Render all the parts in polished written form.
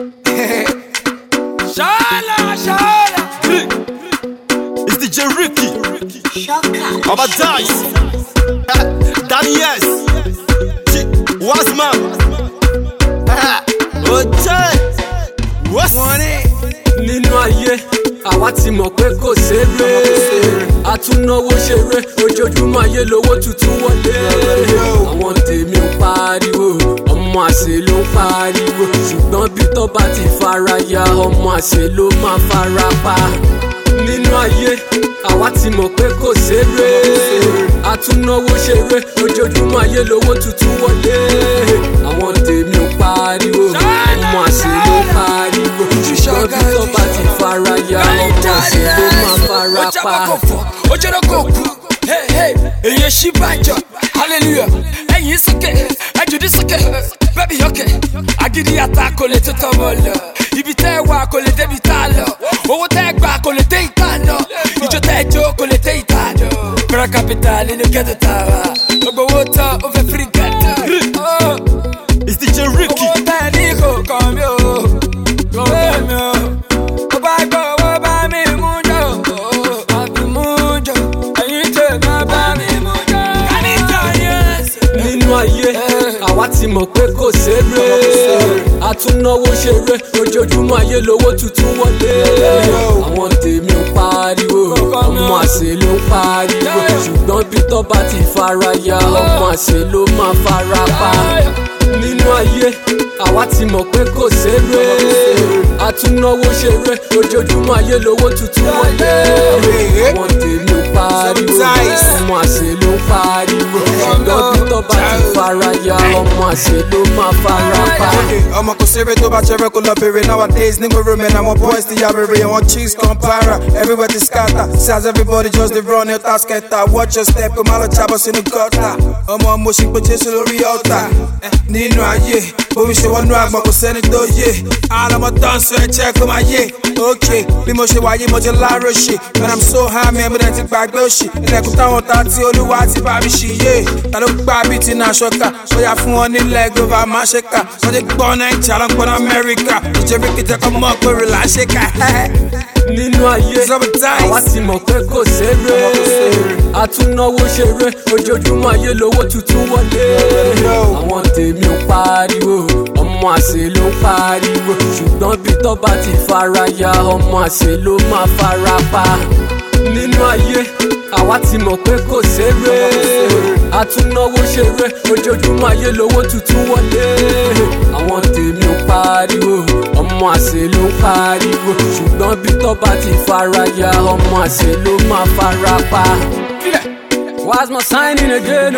Shala. It's DJ Ricky. Aba Dice. Danny S. Wasman. What's nínú ayé àwa ti mọ̀ pé kò ṣeré àtúnáwó ṣeré ojoojúmọ́ ayé lówó tuntun wọlé àwọn tèmi ń pariwo ọmọ àṣẹ ló ń pariwo ṣùgbọ́n bí tó bá ti fara ya ọmọ àṣẹ ló máa fara pa nínú ayé àwa ti mọ̀ pé kò ṣeré àtúnáwó ṣeré ojoojúmọ́ ayé lówó tuntun wọlé àwọn tèmi ń pariwo ọmọ àṣẹ ló ń pariwo ṣùgbọ́n bí tó bá ti fara ya ọmọ àṣẹ ló máa fara pa. Èyí ṣí bàjọ́ hallelujah ẹ̀yìn sókè ẹ̀jùdí sókè bẹ́bí yọkè agídí ata kò lè tó tọmọ lọ ibi tẹ́ wà kò lè débi tá lọ owó tẹ́ gbà kò lè dé ìta lọ ìjọ tẹ́ jó kò lè dé ìta lọ fẹ́rẹ́ capital nínú ghetto tower gbogbo owó tán ó fẹ́ free ghetto. It's DJ Ricky. Owó tẹ́ ní kò kàn mí o kò kàn mí o ó bá gbọ́ owó bá mi mú jọ àbí mú jọ ẹ̀yìn tẹ̀ má bá mi mú jọ. nínú ayé àwa ti mọ̀ pé kò ṣeré àtúnáwó ṣeré ojoojúmọ́ ayé lówó tuntun wọlé àwọn tèmi ń pariwo ọmọ àṣẹ ló ń pariwo ṣùgbọ́n bí tó bá ti fara ya ọmọ àṣẹ ló máa fara pa nínú ayé àwa ti mọ̀ pé kò ṣeré àtúnáwó ṣeré ojoojúmọ́ ayé lówó tuntun wọlé àwọn tèmi ń pariwo ọmọ àṣẹ ló ń pariwo ṣùgbọ́n bí tó bá ti fara ya ọmọ àṣẹ ló máa fara pa. Ọmọ kò ṣeré tó bá ṣeré kó lọ bèrè nowadays nígbà romen àwọn boys ti ya rere àwọn chicks kan para everywhere ti scatter says everybody just dey run out scatter watch your step kó má lọ jábọ́ sínú gutter ọmọ mo ṣì pé Jésù lórí ọ̀tá nínú ayé bómi ṣe wọnú àgbọn kò sẹ́ni tó yé àwọn ọmọ tó ń sọ ẹ̀jẹ̀ kó máa yé ok bí mo ṣe wáyé mo ti láàárọ̀ ṣe and I'm so high man mo dẹ̀ ti gbàgbé òṣì ilẹ̀kùn táwọn ta tí olúwa ti bá mi ṣì yé ta ló gbá bí ti náà ṣọ́ka bóyá fún wọn nílẹ̀ global máa ṣe kà wọ́n ti gbọ́ Naija ló ń gbọ́ Amẹ́ríkà ìjẹ́rí kìtẹ́ kọ́ mọ́ pé rè là ń ṣe kà. nínú ayé àwa ti mọ̀ pé kò ṣeré àtúnáwó ṣeré ojoojúmọ́ ayé lówó tuntun wọlé àwọn tèmi ń pariwo ọmọ àṣẹ ló ń pariwo ṣùgbọ́n bí tó bá ti fara ya ọmọ àṣẹ ló máa fara pa nínú ayé àwa ti mọ̀ pé kò ṣeré àtúnáwó ṣeré ojoojúmọ́ ayé lówó tuntun wọlé àwọn tèmi ń pariwo ọmọ àṣẹ ló ń pariwo ṣùgbọ́n bí tó bá ti fara ya ọmọ àṣẹ ló máa fara pa. What's my signing again?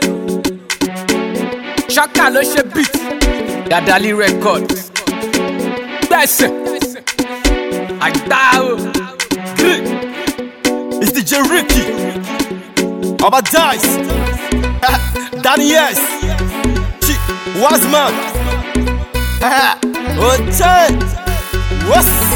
Shaka ló ṣe beat Dadali Records gbẹ̀sẹ̀ àgbà o. It's DJ Ricky. Aba Dice. Danny S. Wasman. What's